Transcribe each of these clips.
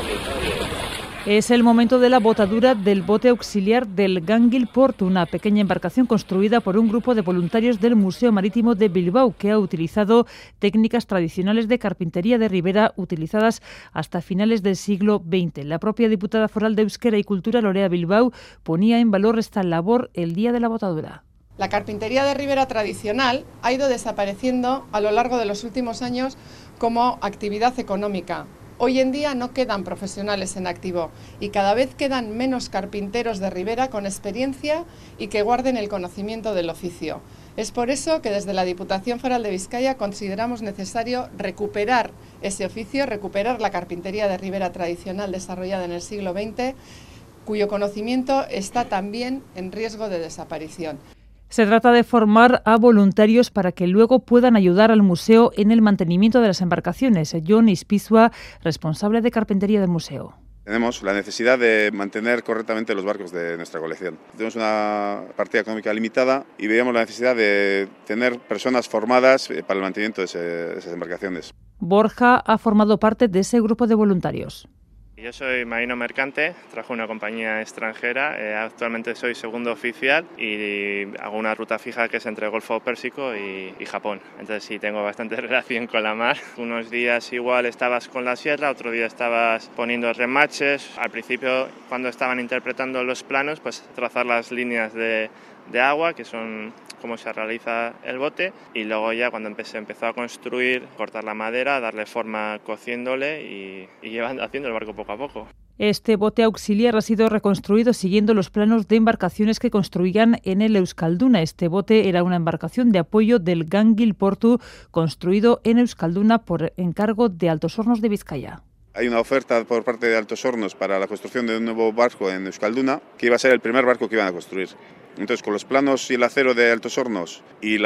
Es el momento de la botadura del bote auxiliar del Gánguil Port, una pequeña embarcación construida por un grupo de voluntarios del Museo Marítimo de Bilbao, que ha utilizado técnicas tradicionales de carpintería de ribera utilizadas hasta finales del siglo XX. La propia diputada foral de Euskera y Cultura, Lorea Bilbao, ponía en valor esta labor el día de la botadura. La carpintería de ribera tradicional ha ido desapareciendo a lo largo de los últimos años como actividad económica. Hoy en día no quedan profesionales en activo y cada vez quedan menos carpinteros de ribera con experiencia y que guarden el conocimiento del oficio. Es por eso que desde la Diputación Foral de Vizcaya consideramos necesario recuperar ese oficio, recuperar la carpintería de ribera tradicional desarrollada en el siglo XX, cuyo conocimiento está también en riesgo de desaparición. Se trata de formar a voluntarios para que luego puedan ayudar al museo en el mantenimiento de las embarcaciones. Jon Ispizua, responsable de carpintería del museo. Tenemos la necesidad de mantener correctamente los barcos de nuestra colección. Tenemos una partida económica limitada y veíamos la necesidad de tener personas formadas para el mantenimiento de esas embarcaciones. Borja ha formado parte de ese grupo de voluntarios. Yo soy marino mercante, trabajo en una compañía extranjera, actualmente soy segundo oficial y hago una ruta fija que es entre el Golfo Pérsico y Japón. Entonces sí, tengo bastante relación con la mar. Unos días igual estabas con la sierra, otro día estabas poniendo remaches. Al principio, cuando estaban interpretando los planos, pues trazar las líneas de agua, que son cómo se realiza el bote, y luego ya cuando empezó a construir, cortar la madera, darle forma cociéndole y llevando haciendo el barco poco a poco. Este bote auxiliar ha sido reconstruido siguiendo los planos de embarcaciones que construían en el Euskalduna. Este bote era una embarcación de apoyo del Gánguil Portu, construido en Euskalduna por encargo de Altos Hornos de Vizcaya. Hay una oferta por parte de Altos Hornos para la construcción de un nuevo barco en Euskalduna, que iba a ser el primer barco que iban a construir. Entonces, con los planos y el acero de Altos Hornos y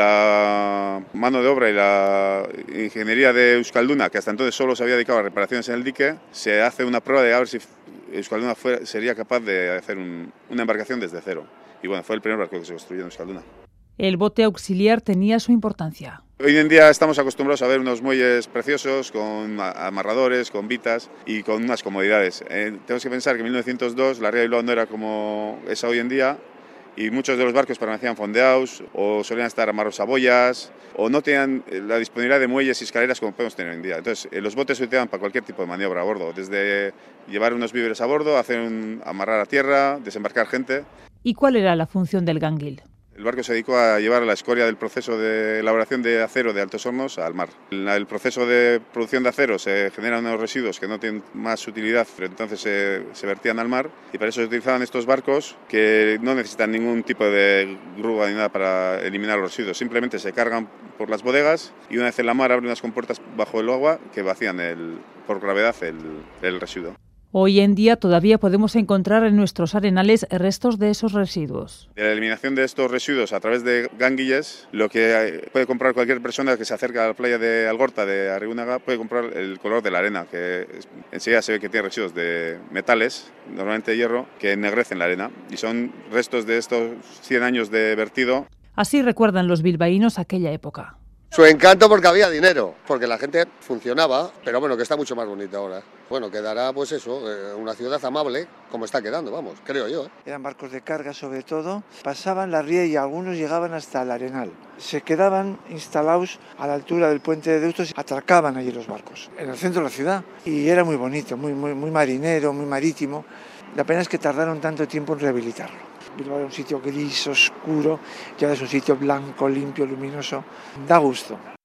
la mano de obra y la ingeniería de Euskalduna, que hasta entonces solo se había dedicado a reparaciones en el dique, se hace una prueba de a ver si Euskalduna sería capaz de hacer una embarcación desde cero. Y bueno, fue el primer barco que se construyó en Euskalduna. El bote auxiliar tenía su importancia. Hoy en día estamos acostumbrados a ver unos muelles preciosos con amarradores, con vitas y con unas comodidades. Tenemos que pensar que en 1902 la ría de Bilbao no era como es hoy en día y muchos de los barcos permanecían fondeados o solían estar amarrados a boyas o no tenían la disponibilidad de muelles y escaleras como podemos tener hoy en día. Entonces, los botes se utilizaban para cualquier tipo de maniobra a bordo, desde llevar unos víveres a bordo, amarrar a tierra, desembarcar gente. ¿Y cuál era la función del Gánguil? El barco se dedicó a llevar la escoria del proceso de elaboración de acero de Altos Hornos al mar. En el proceso de producción de acero se generan unos residuos que no tienen más utilidad, pero entonces se vertían al mar y para eso se utilizaban estos barcos que no necesitan ningún tipo de grúa ni nada para eliminar los residuos. Simplemente se cargan por las bodegas y una vez en la mar abren unas compuertas bajo el agua que vacían por gravedad el residuo. Hoy en día todavía podemos encontrar en nuestros arenales restos de esos residuos. De la eliminación de estos residuos a través de gánguiles, lo que puede comprar cualquier persona que se acerca a la playa de Algorta de Arrigunaga puede comprar el color de la arena, que enseguida se ve que tiene residuos de metales, normalmente hierro, que ennegrecen la arena y son restos de estos 100 años de vertido. Así recuerdan los bilbaínos aquella época. Su encanto porque había dinero, porque la gente funcionaba, pero bueno, que está mucho más bonito ahora. Bueno, quedará pues eso, una ciudad amable, como está quedando, vamos, creo yo. Eran barcos de carga sobre todo, pasaban la ría y algunos llegaban hasta el Arenal. Se quedaban instalados a la altura del puente de Deusto, atracaban allí los barcos, en el centro de la ciudad. Y era muy bonito, muy marinero, muy marítimo. La pena es que tardaron tanto tiempo en rehabilitarlo. Bilbao era un sitio gris, oscuro, ya es un sitio blanco, limpio, luminoso. Da gusto.